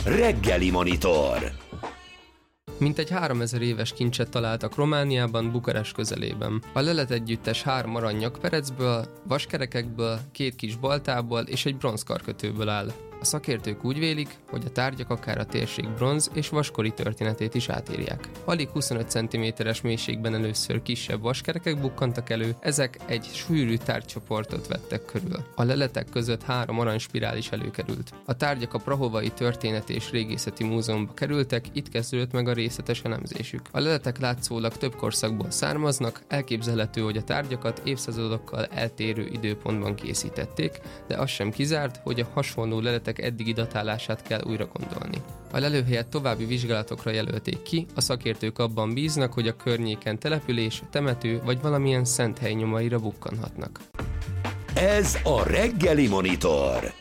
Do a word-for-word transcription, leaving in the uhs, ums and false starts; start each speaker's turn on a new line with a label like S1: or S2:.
S1: Reggeli Monitor.
S2: Mintegy háromezer éves kincset találtak Romániában, Bukarest közelében. A lelet együttes három arany nyakperecből, vaskerekekből, két kis baltából és egy bronzkarkötőből áll. A szakértők úgy vélik, hogy a tárgyak akár a térség bronz és vaskori történetét is átírják. Alig huszonöt centiméteres mélységben először kisebb vaskerekek bukkantak elő, ezek egy sűrű tárgycsoportot vettek körül. A leletek között három aranyspirál is előkerült. A tárgyak a Prahovai Történeti és Régészeti Múzeumba kerültek, itt kezdődött meg a részletes elemzésük. A leletek látszólag több korszakból származnak, elképzelhető, hogy a tárgyakat évszázadokkal eltérő időpontban készítették, de az sem kizárt, hogy a hasonló leletek eddigi datálását kell újra gondolni. A lelőhelyet további vizsgálatokra jelölték ki, a szakértők abban bíznak, hogy a környéken település, temető vagy valamilyen szent hely nyomaira bukkanhatnak.
S1: Ez a Reggeli Monitor.